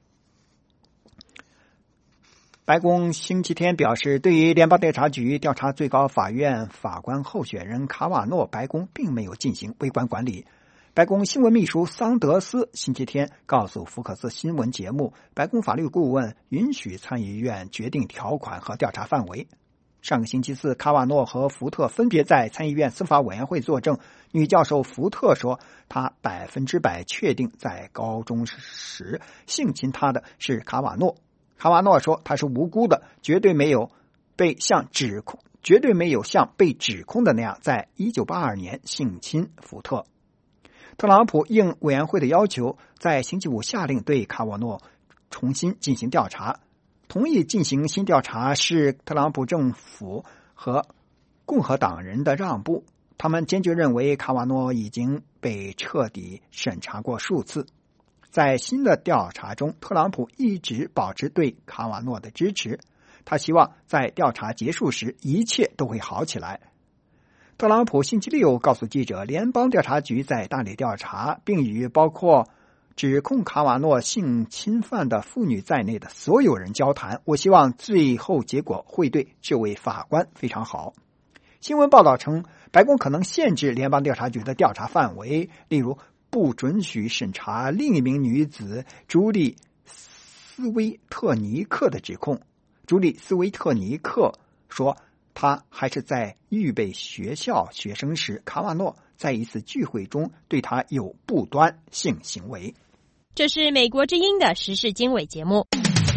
S3: 白宫星期天表示，对于联邦调查局调查最高法院法官候选人卡瓦诺，白宫并没有进行微观管理。白宫新闻秘书桑德斯星期天告诉福克斯新闻节目，白宫法律顾问允许参议院决定条款和调查范围。上个星期四，卡瓦诺和福特分别在参议院司法委员会作证。女教授福特说，她百分之百确定在高中时性侵她的是卡瓦诺。卡瓦诺说他是无辜的，绝对没有被像指控，绝对没有像被指控的那样在一九八二年性侵福特。特朗普应委员会的要求，在星期五下令对卡瓦诺重新进行调查。同意进行新调查是特朗普政府和共和党人的让步，他们坚决认为卡瓦诺已经被彻底审查过数次。在新的调查中，特朗普一直保持对卡瓦诺的支持，他希望在调查结束时一切都会好起来。特朗普星期六告诉记者，联邦调查局在大力调查，并与包括指控卡瓦诺性侵犯的妇女在内的所有人交谈，我希望最后结果会对这位法官非常好。新闻报道称，白宫可能限制联邦调查局的调查范围，例如不准许审查另一名女子朱莉斯威特尼克的指控。朱莉斯威特尼克说，她还是在预备学校学生时，卡瓦诺在一次聚会中对她有不端性行为。
S16: 这是美国之音的时事经纬节目。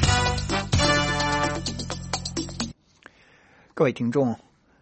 S3: 各位听众，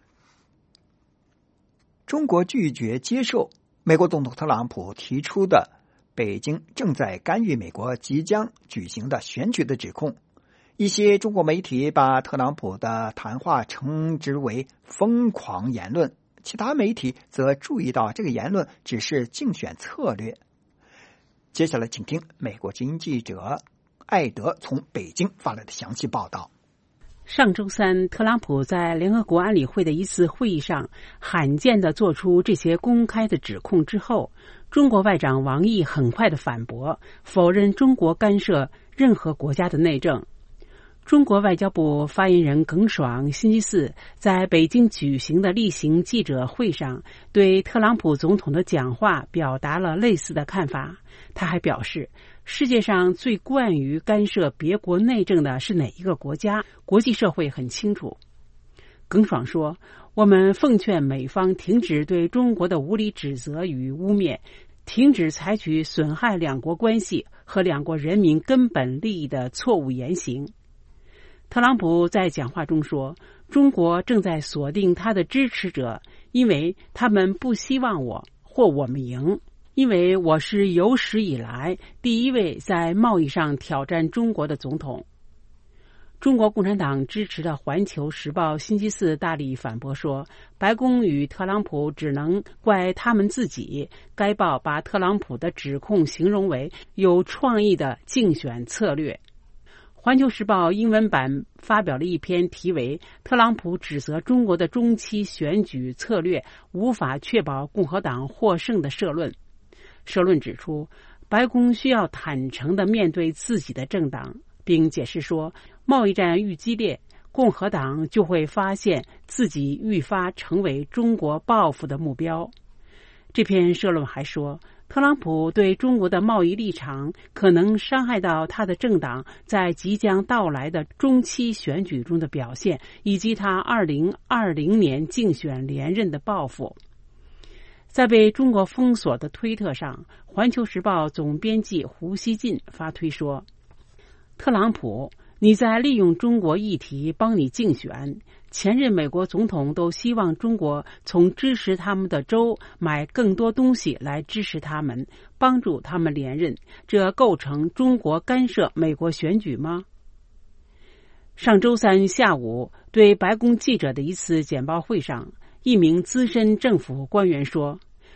S3: 中国拒绝接受美国总统特朗普提出的北京正在干预美国即将举行的选举的指控。一些中国媒体把特朗普的谈话称之为疯狂言论，其他媒体则注意到这个言论只是竞选策略。接下来请听美国之音记者艾德从北京发来的详细报道。
S2: 上周三，特朗普在联合国安理会的一次会议上罕见地做出这些公开的指控之后，中国外长王毅很快地反驳，否认中国干涉任何国家的内政。中国外交部发言人耿爽星期四在北京举行的例行记者会上，对特朗普总统的讲话表达了类似的看法。他还表示，世界上最惯于干涉别国内政的是哪一个国家？国际社会很清楚。耿爽说，我们奉劝美方停止对中国的无理指责与污蔑，停止采取损害两国关系和两国人民根本利益的错误言行。特朗普在讲话中说，中国正在锁定他的支持者，因为他们不希望我或我们赢，因为我是有史以来第一位在贸易上挑战中国的总统。中国共产党支持的《环球时报》星期四大力反驳说，白宫与特朗普只能怪他们自己。该报把特朗普的指控形容为有创意的竞选策略。环球时报英文版发表了一篇题为《特朗普指责中国的中期选举策略无法确保共和党获胜》的社论。社论指出，白宫需要坦诚地面对自己的政党，并解释说，贸易战愈激烈，共和党就会发现自己愈发成为中国报复的目标。这篇社论还说，特朗普对中国的贸易立场可能伤害到他的政党在即将到来的中期选举中的表现，以及他二零二零年竞选连任的抱负。在被中国封锁的推特上，环球时报总编辑胡锡进发推说，特朗普，你在利用中国议题帮你竞选，前任美国总统都希望中国从支持他们的州买更多东西来支持他们，帮助他们连任，这构成中国干涉美国选举吗？上周三下午，对白宫记者的一次简报会上，一名资深政府官员说，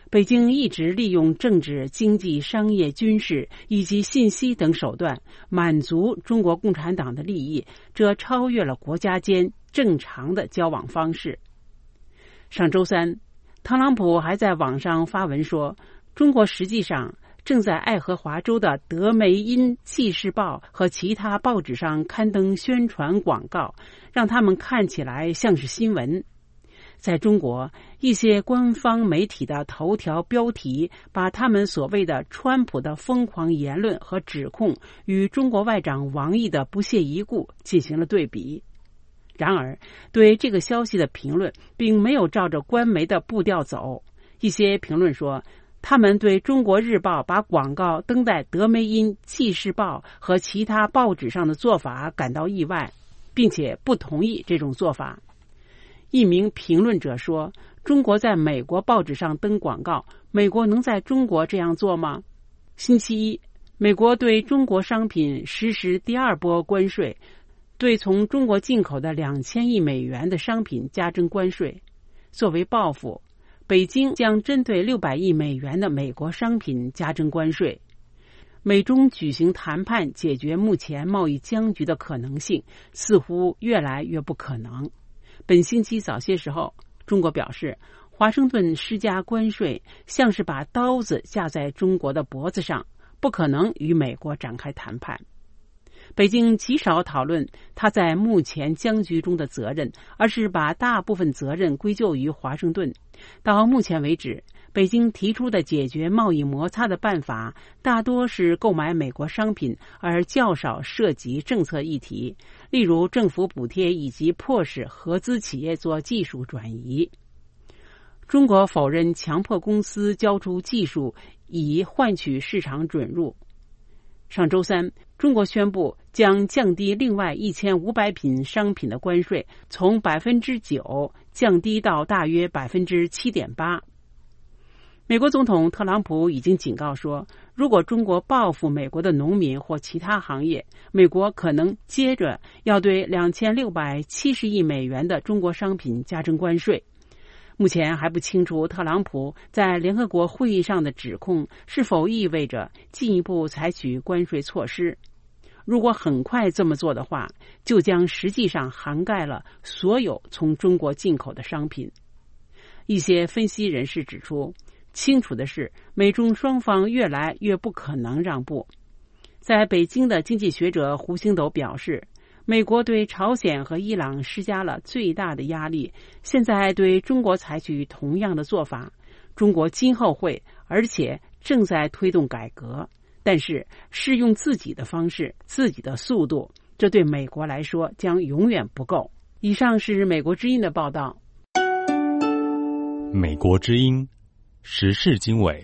S17: 北京一直利用政治、经济、商业、军事以及信息等手段满足中国共产党的利益，这超越了国家间正常的交往方式。上周三，特朗普还在网上发文说，中国实际上正在爱荷华州的德梅因纪事报和其他报纸上刊登宣传广告，让他们看起来像是新闻。在中国，一些官方媒体的头条标题把他们所谓的川普的疯狂言论和指控与中国外长王毅的不屑一顾进行了对比。然而，对这个消息的评论并没有照着官媒的步调走。一些评论说，他们对中国日报把广告登在德梅因纪事报和其他报纸上的做法感到意外，并且不同意这种做法。一名评论者说，中国在美国报纸上登广告，美国能在中国这样做吗？星期一，美国对中国商品实施第二波关税，对从中国进口的两千亿美元的商品加征关税。作为报复，北京将针对六百亿美元的美国商品加征关税。美中举行谈判解决目前贸易僵局的可能性似乎越来越不可能。本星期早些时候，中国表示，华盛顿施加关税像是把刀子架在中国的脖子上，不可能与美国展开谈判。北京极少讨论他在目前僵局中的责任，而是把大部分责任归咎于华盛顿。到目前为止，北京提出的解决贸易摩擦的办法大多是购买美国商品，而较少涉及政策议题，例如政府补贴以及迫使合资企业做技术转移。中国否认强迫公司交出技术以换取市场准入。上周三，中国宣布将降低另外一千五百品商品的关税，从百分之九降低到大约百分之七点八。美国总统特朗普已经警告说，如果中国报复美国的农民或其他行业，美国可能接着要对两千六百七十亿美元的中国商品加征关税。目前还不清楚特朗普在联合国会议上的指控是否意味着进一步采取关税措施。如果很快这么做的话，就将实际上涵盖了所有从中国进口的商品。一些分析人士指出，清楚的是，美中双方越来越不可能让步。在北京的经济学者胡星斗表示，美国对朝鲜和伊朗施加了最大的压力，现在对中国采取同样的做法。中国今后会，而且正在推动改革，但是是用自己的方式、自己的速度，这对美国来说将永远不够。以上是美国之音的报道。
S1: 美国之音时事经纬。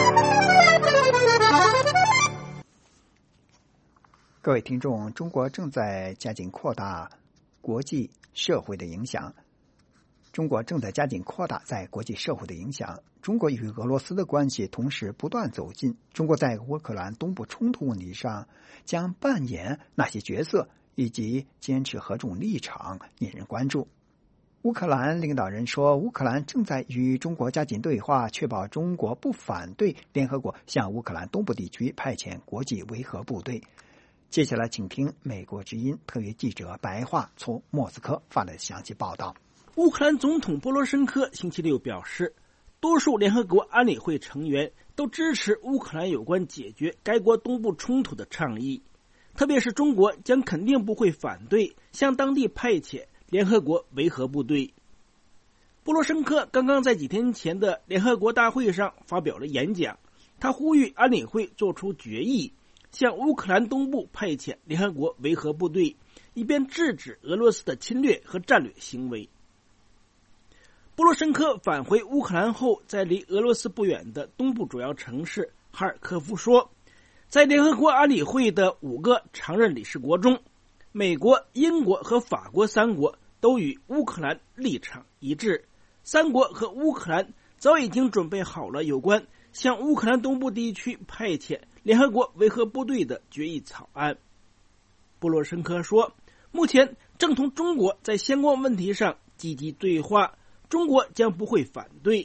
S3: 各位听众，中国正在加紧扩大国际社会的影响。中国正在加紧扩大在国际社会的影响。中国与俄罗斯的关系同时不断走近。中国在乌克兰东部冲突问题上将扮演哪些角色，以及坚持何种立场，引人关注。乌克兰领导人说，乌克兰正在与中国加紧对话，确保中国不反对联合国向乌克兰东部地区派遣国际维和部队。接下来请听美国之音特约记者白桦从莫斯科发来的详细报道。
S18: 乌克兰总统波罗申科星期六表示，多数联合国安理会成员都支持乌克兰有关解决该国东部冲突的倡议，特别是中国将肯定不会反对向当地派遣联合国维和部队。波罗申科刚刚在几天前的联合国大会上发表了演讲，他呼吁安理会做出决议，向乌克兰东部派遣联合国维和部队，以便制止俄罗斯的侵略和战略行为。波罗申科返回乌克兰后，在离俄罗斯不远的东部主要城市哈尔科夫说，在联合国安理会的五个常任理事国中，美国、英国和法国三国都与乌克兰立场一致，三国和乌克兰早已经准备好了有关向乌克兰东部地区派遣联合国维和部队的决议草案。波罗申科说，目前正同中国在相关问题上积极对话，中国将不会反对，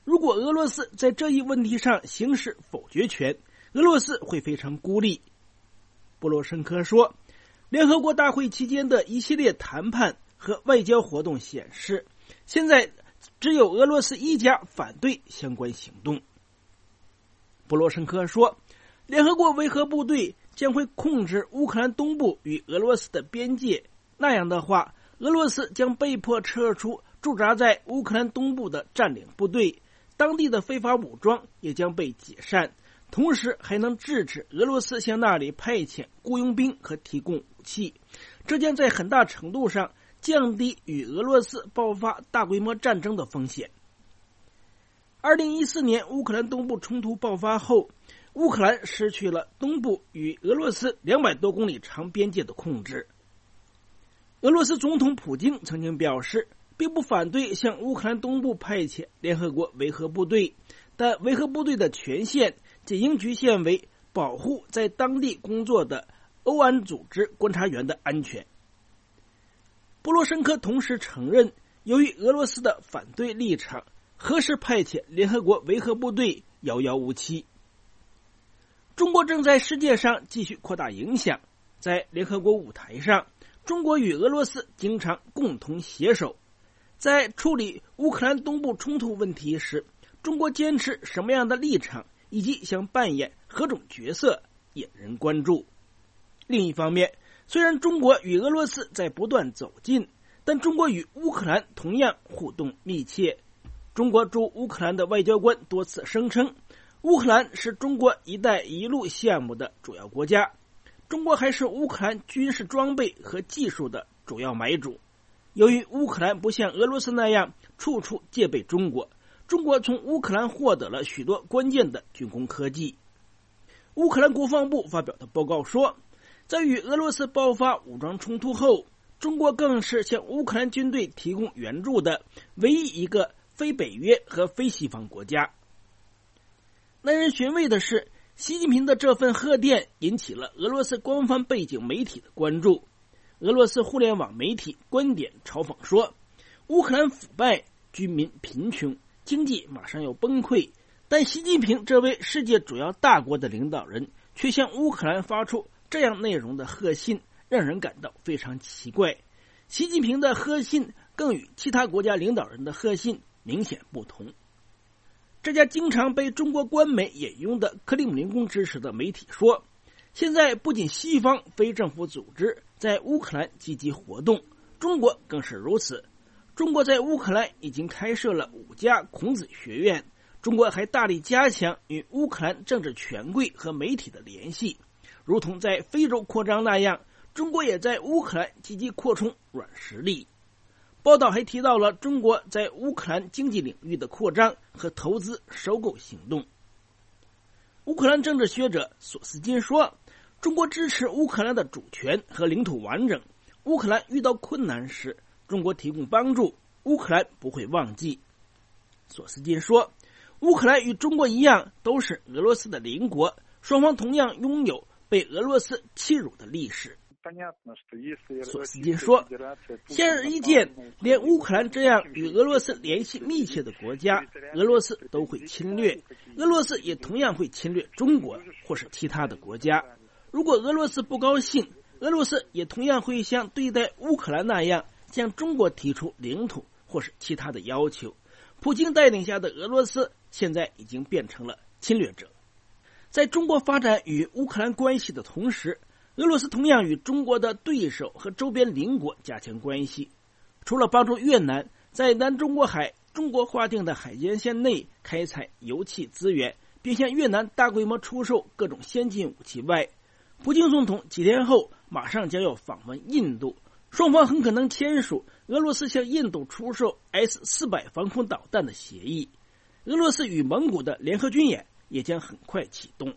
S18: 如果俄罗斯在这一问题上行使否决权，俄罗斯会非常孤立。波罗申科说，联合国大会期间的一系列谈判和外交活动显示，现在只有俄罗斯一家反对相关行动。波罗申科说，联合国维和部队将会控制乌克兰东部与俄罗斯的边界，那样的话，俄罗斯将被迫撤出驻扎在乌克兰东部的占领部队，当地的非法武装也将被解散，同时还能制止俄罗斯向那里派遣雇佣兵和提供武器，这将在很大程度上降低与俄罗斯爆发大规模战争的风险。二零一四年乌克兰东部冲突爆发后，乌克兰失去了东部与俄罗斯两百多公里长边界的控制。俄罗斯总统普京曾经表示，并不反对向乌克兰东部派遣联合国维和部队，但维和部队的权限仅应局限为保护在当地工作的欧安组织观察员的安全。波罗申科同时承认，由于俄罗斯的反对立场，何时派遣联合国维和部队遥遥无期。中国正在世界上继续扩大影响，在联合国舞台上，中国与俄罗斯经常共同携手。在处理乌克兰东部冲突问题时，中国坚持什么样的立场，以及想扮演何种角色，引人关注。另一方面，虽然中国与俄罗斯在不断走近，但中国与乌克兰同样互动密切。中国驻乌克兰的外交官多次声称，乌克兰是中国“一带一路”项目的主要国家，中国还是乌克兰军事装备和技术的主要买主。由于乌克兰不像俄罗斯那样处处戒备中国，中国从乌克兰获得了许多关键的军工科技。乌克兰国防部发表的报告说，在与俄罗斯爆发武装冲突后，中国更是向乌克兰军队提供援助的唯一一个非北约和非西方国家。耐人寻味的是，习近平的这份贺电引起了俄罗斯官方背景媒体的关注。俄罗斯互联网媒体观点嘲讽说，乌克兰腐败，居民贫穷，经济马上要崩溃，但习近平这位世界主要大国的领导人却向乌克兰发出这样内容的贺信，让人感到非常奇怪。习近平的贺信更与其他国家领导人的贺信明显不同。这家经常被中国官媒引用的克里姆林宫支持的媒体说，现在不仅西方非政府组织在乌克兰积极活动，中国更是如此。中国在乌克兰已经开设了五家孔子学院，中国还大力加强与乌克兰政治权贵和媒体的联系，如同在非洲扩张那样，中国也在乌克兰积极扩充软实力。报道还提到了中国在乌克兰经济领域的扩张和投资收购行动。乌克兰政治学者索斯金说，中国支持乌克兰的主权和领土完整，乌克兰遇到困难时，中国提供帮助，乌克兰不会忘记。索斯金说，乌克兰与中国一样都是俄罗斯的邻国，双方同样拥有被俄罗斯欺辱的历史。索斯金说，显而易见，连乌克兰这样与俄罗斯联系密切的国家，俄罗斯都会侵略，俄罗斯也同样会侵略中国或是其他的国家。如果俄罗斯不高兴，俄罗斯也同样会像对待乌克兰那样向中国提出领土或是其他的要求。普京带领下的俄罗斯现在已经变成了侵略者。在中国发展与乌克兰关系的同时，俄罗斯同样与中国的对手和周边邻国加强关系。除了帮助越南在南中国海中国划定的海间线内开采油气资源，并向越南大规模出售各种先进武器外，普京总统几天后马上将要访问印度，双方很可能签署俄罗斯向印度出售 S 四百 防空导弹的协议。俄罗斯与蒙古的联合军演也将很快启动。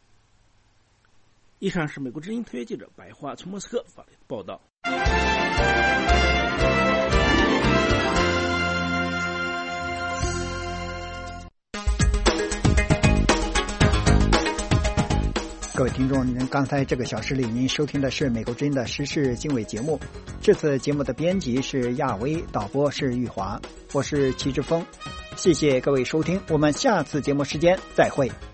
S18: 以上是美国之音特约记者白桦从莫斯科发来的报道。
S3: 各位听众，您刚才这个小时里您收听的是美国之音的时事经纬节目。这次节目的编辑是亚威，导播是玉华，我是齐志峰。 谢谢各位收听，我们下次节目时间再会。